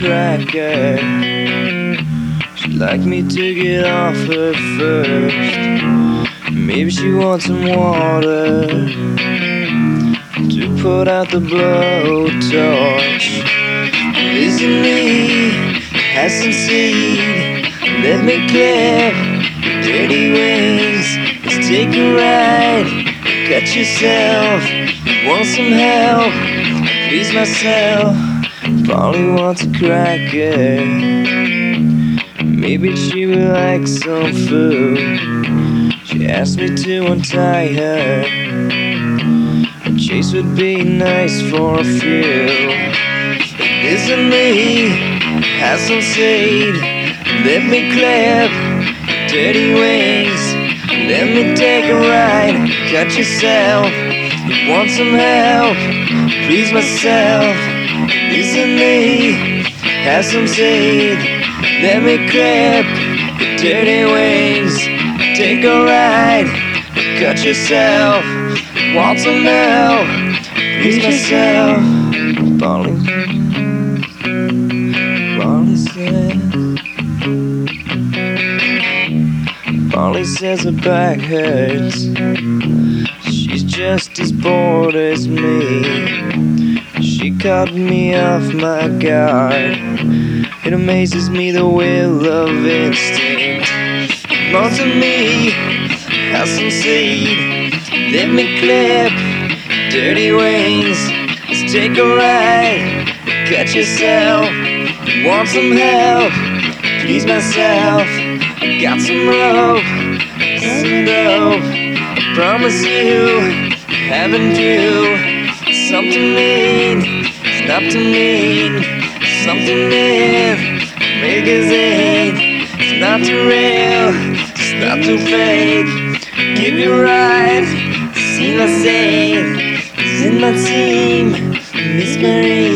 cracker. She'd like me to get off her first. Maybe she wants some water to put out the blowtorch. Listen me, have some seed. Let me clip your dirty wings. Let's take a ride. Cut yourself. Want some help? Please myself. Polly wants a cracker. Maybe she would like some food. She asked me to untie her. A chase would be nice for a few. Listen me, have some seed. Let me clip dirty wings. Let me take a ride. Cut yourself. You want some help? Please myself. Listen me, have some seed. Let me clip your dirty wings. Take a ride. Cut yourself. Want some help? Please myself. Polly says her back hurts. She's just as bored as me. She caught me off my guard. It amazes me the will of instinct. Want to me, have some seed. Let me clip dirty wings. Let's take a ride. Cut yourself. Want some help? Please myself. Got some rope, some dope. I promise you, haven't you? Something mean, it's not to mean. Something in magazine. It's not too real, it's not too fake. Give you right, see my saying. It's in my team, Miss Marie.